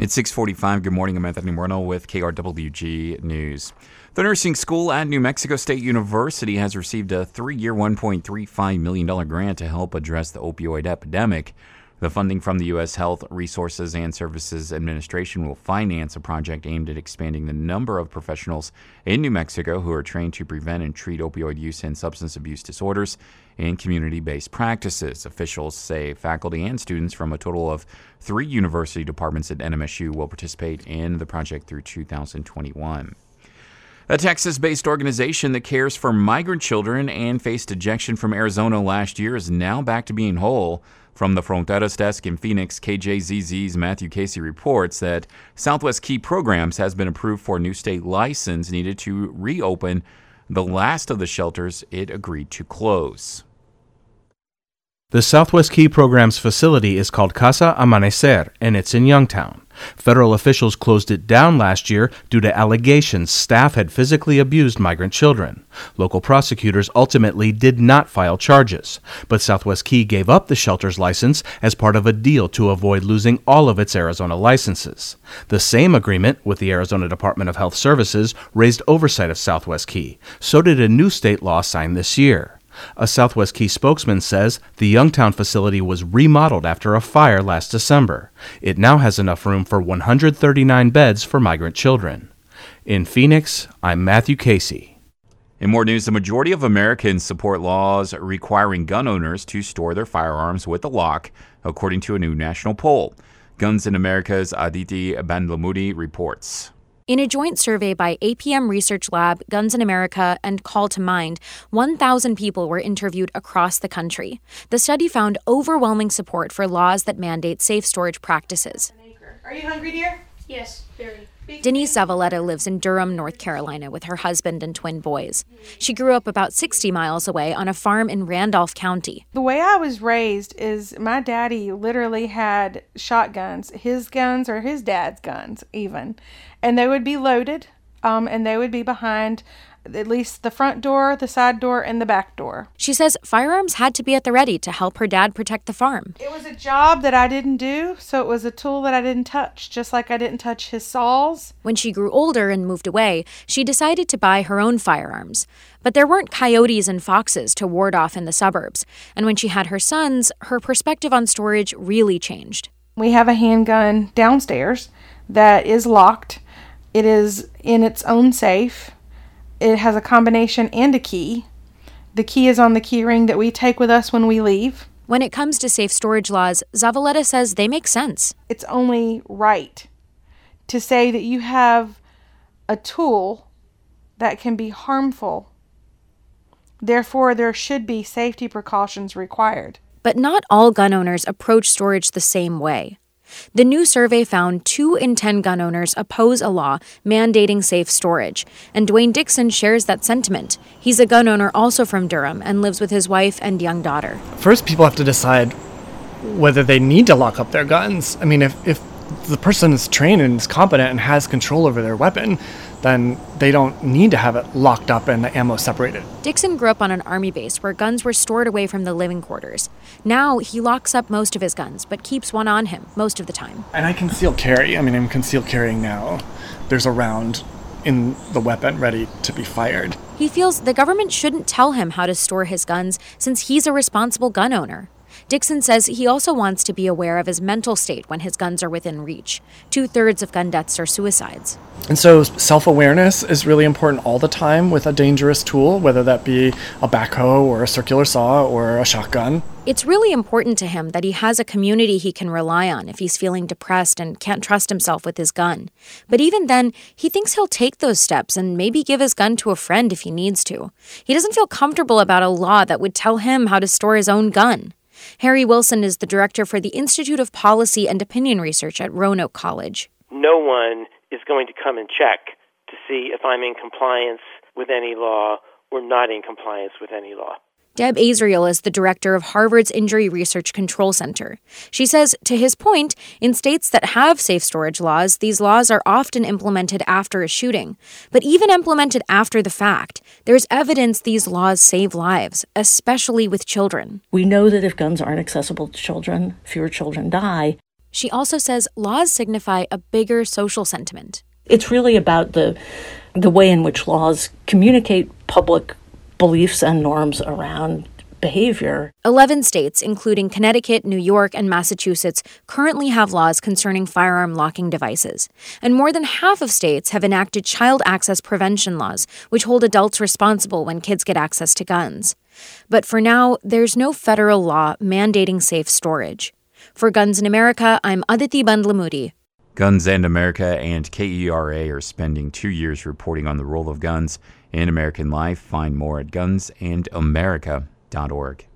It's 6:45. Good morning. I'm Anthony Moreno with KRWG News. The nursing school at New Mexico State University has received a 3-year, $1.35 million grant to help address the opioid epidemic. The funding from the U.S. Health Resources and Services Administration will finance a project aimed at expanding the number of professionals in New Mexico who are trained to prevent and treat opioid use and substance abuse disorders and community-based practices. Officials say faculty and students from a total of 3 university departments at NMSU will participate in the project through 2021. A Texas-based organization that cares for migrant children and faced ejection from Arizona last year is now back to being whole. From the Fronteras desk in Phoenix, KJZZ's Matthew Casey reports that Southwest Key Programs has been approved for a new state license needed to reopen the last of the shelters it agreed to close. The Southwest Key Programs facility is called Casa Amanecer, and it's in Youngtown. Federal officials closed it down last year due to allegations staff had physically abused migrant children. Local prosecutors ultimately did not file charges, but Southwest Key gave up the shelter's license as part of a deal to avoid losing all of its Arizona licenses. The same agreement with the Arizona Department of Health Services raised oversight of Southwest Key. So did a new state law signed this year. A Southwest Key spokesman says the Youngtown facility was remodeled after a fire last December. It now has enough room for 139 beds for migrant children. In Phoenix, I'm Matthew Casey. In more news, the majority of Americans support laws requiring gun owners to store their firearms with a lock, according to a new national poll. Guns in America's Aditi Bandlamudi reports. In a joint survey by APM Research Lab, Guns in America, and Call to Mind, 1,000 people were interviewed across the country. The study found overwhelming support for laws that mandate safe storage practices. Are you hungry, dear? Yes, very. Denise Zavaleta lives in Durham, North Carolina, with her husband and twin boys. She grew up about 60 miles away on a farm in Randolph County. The way I was raised is my daddy literally had shotguns, his guns or his dad's guns even, and they would be loaded, and they would be behind at least the front door, the side door, and the back door. She says firearms had to be at the ready to help her dad protect the farm. It was a job that I didn't do, so it was a tool that I didn't touch, just like I didn't touch his saws. When she grew older and moved away, she decided to buy her own firearms. But there weren't coyotes and foxes to ward off in the suburbs. And when she had her sons, her perspective on storage really changed. We have a handgun downstairs that is locked. It is in its own safe. It has a combination and a key. The key is on the key ring that we take with us when we leave. When it comes to safe storage laws, Zavaleta says they make sense. It's only right to say that you have a tool that can be harmful. Therefore, there should be safety precautions required. But not all gun owners approach storage the same way. The new survey found 2 in 10 gun owners oppose a law mandating safe storage, and Dwayne Dixon shares that sentiment. He's a gun owner also from Durham and lives with his wife and young daughter. First, people have to decide whether they need to lock up their guns. I mean, if the person is trained and is competent and has control over their weapon, then they don't need to have it locked up and the ammo separated. Dixon grew up on an army base where guns were stored away from the living quarters. Now he locks up most of his guns, but keeps one on him most of the time. And I conceal carry. I mean, I'm concealed carrying now. There's a round in the weapon ready to be fired. He feels the government shouldn't tell him how to store his guns since he's a responsible gun owner. Dixon says he also wants to be aware of his mental state when his guns are within reach. 2/3 of gun deaths are suicides. And so self-awareness is really important all the time with a dangerous tool, whether that be a backhoe or a circular saw or a shotgun. It's really important to him that he has a community he can rely on if he's feeling depressed and can't trust himself with his gun. But even then, he thinks he'll take those steps and maybe give his gun to a friend if he needs to. He doesn't feel comfortable about a law that would tell him how to store his own gun. Harry Wilson is the director for the Institute of Policy and Opinion Research at Roanoke College. No one is going to come and check to see if I'm in compliance with any law or not in compliance with any law. Deb Azriel is the director of Harvard's Injury Research Control Center. She says, to his point, in states that have safe storage laws, these laws are often implemented after a shooting. But even implemented after the fact, there's evidence these laws save lives, especially with children. We know that if guns aren't accessible to children, fewer children die. She also says laws signify a bigger social sentiment. It's really about the way in which laws communicate public beliefs and norms around behavior. 11 states, including Connecticut, New York, and Massachusetts, currently have laws concerning firearm locking devices. And more than half of states have enacted child access prevention laws, which hold adults responsible when kids get access to guns. But for now, there's no federal law mandating safe storage. For Guns in America, I'm Aditi Bandlamudi. Guns and America and KERA are spending 2 years reporting on the role of guns in American life. Find more at gunsandamerica.org.